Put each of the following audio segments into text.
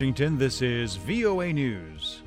Washington, this is VOA News.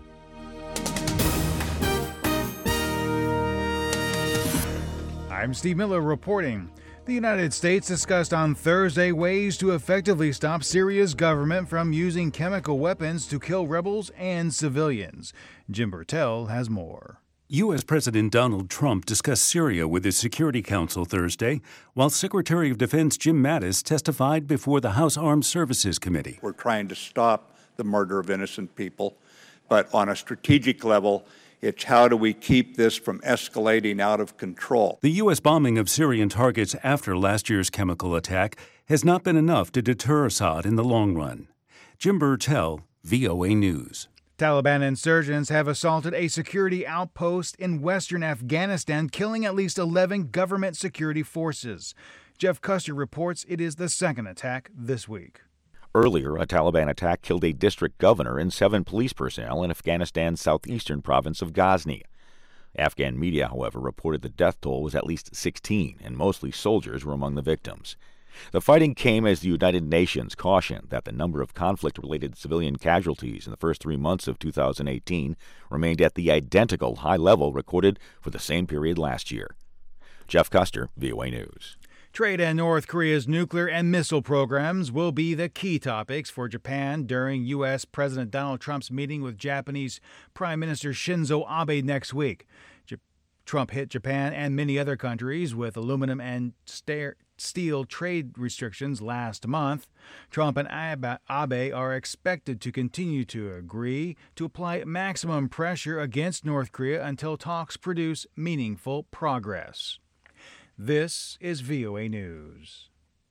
I'm Steve Miller reporting. The United States discussed on Thursday ways to effectively stop Syria's government from using chemical weapons to kill rebels and civilians. Jim Bertel has more. U.S. President Donald Trump discussed Syria with his Security Council Thursday, while Secretary of Defense Jim Mattis testified before the House Armed Services Committee. We're trying to stop the murder of innocent people, but on a strategic level, it's how do we keep this from escalating out of control. The U.S. bombing of Syrian targets after last year's chemical attack has not been enough to deter Assad in the long run. Jim Bertel, VOA News. Taliban insurgents have assaulted a security outpost in western Afghanistan, killing at least 11 government security forces. Jeff Custer reports it is the second attack this week. Earlier, a Taliban attack killed a district governor and 7 police personnel in Afghanistan's southeastern province of Ghazni. Afghan media, however, reported the death toll was at least 16, and mostly soldiers were among the victims. The fighting came as the United Nations cautioned that the number of conflict-related civilian casualties in the first 3 months of 2018 remained at the identical high level recorded for the same period last year. Jeff Custer, VOA News. Trade and North Korea's nuclear and missile programs will be the key topics for Japan during U.S. President Donald Trump's meeting with Japanese Prime Minister Shinzo Abe next week. Trump hit Japan and many other countries with aluminum and steel trade restrictions last month. Trump and Abe are expected to continue to agree to apply maximum pressure against North Korea until talks produce meaningful progress. This is VOA News.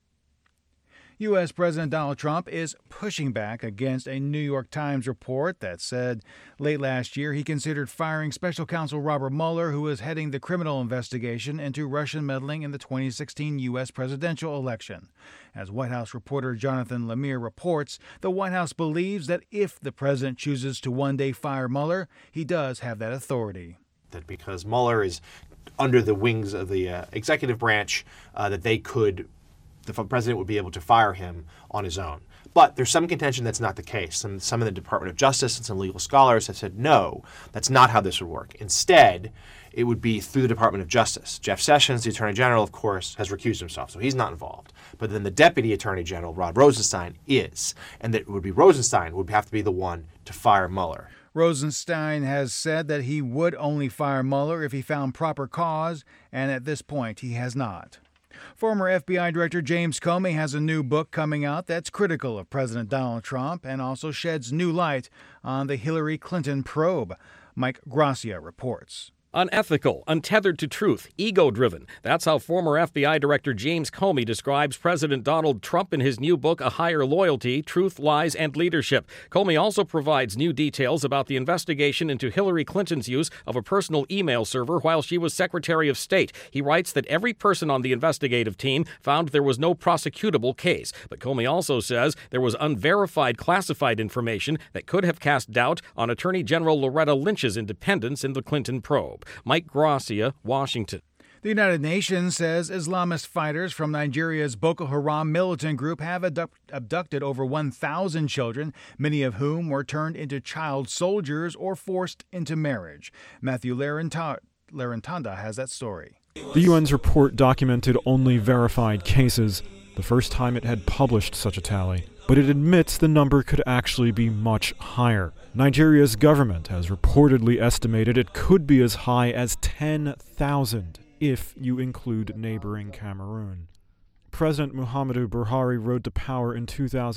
U.S. President Donald Trump is pushing back against a New York Times report that said late last year he considered firing special counsel Robert Mueller, who is heading the criminal investigation into Russian meddling in the 2016 U.S. presidential election. As White House reporter Jonathan Lemire reports, the White House believes that if the president chooses to one day fire Mueller, he does have that authority. That because Mueller is under the wings of the executive branch, that the president would be able to fire him on his own. But there's some contention that's not the case. Some of the Department of Justice and some legal scholars have said, no, that's not how this would work. Instead, it would be through the Department of Justice. Jeff Sessions, the Attorney General, of course, has recused himself, so he's not involved. But then the Deputy Attorney General, Rod Rosenstein, is. And that it would be Rosenstein who would have to be the one to fire Mueller. Rosenstein has said that he would only fire Mueller if he found proper cause, and at this point he has not. Former FBI Director James Comey has a new book coming out that's critical of President Donald Trump and also sheds new light on the Hillary Clinton probe. Mike Gracia reports. Unethical, untethered to truth, ego-driven. That's how former FBI Director James Comey describes President Donald Trump in his new book, A Higher Loyalty, Truth, Lies, and Leadership. Comey also provides new details about the investigation into Hillary Clinton's use of a personal email server while she was Secretary of State. He writes that every person on the investigative team found there was no prosecutable case. But Comey also says there was unverified classified information that could have cast doubt on Attorney General Loretta Lynch's independence in the Clinton probe. Mike Gracia, Washington. The United Nations says Islamist fighters from Nigeria's Boko Haram militant group have abducted over 1,000 children, many of whom were turned into child soldiers or forced into marriage. Matthew Larentanda has that story. The UN's report documented only verified cases, the first time it had published such a tally. But it admits the number could actually be much higher. Nigeria's government has reportedly estimated it could be as high as 10,000 if you include neighboring Cameroon. President Muhammadu Buhari rode to power in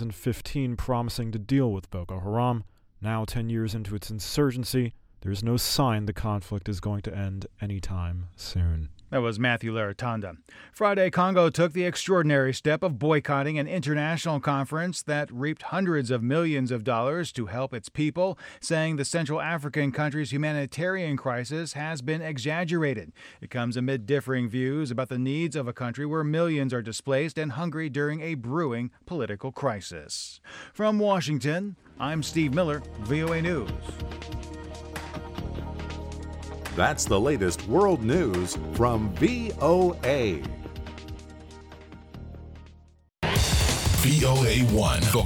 2015 promising to deal with Boko Haram. Now, 10 years into its insurgency, there's no sign the conflict is going to end anytime soon. That was Matthew Larentanda. Friday, Congo took the extraordinary step of boycotting an international conference that reaped hundreds of millions of dollars to help its people, saying the Central African country's humanitarian crisis has been exaggerated. It comes amid differing views about the needs of a country where millions are displaced and hungry during a brewing political crisis. From Washington, I'm Steve Miller, VOA News. That's the latest world news from VOA. VOA1.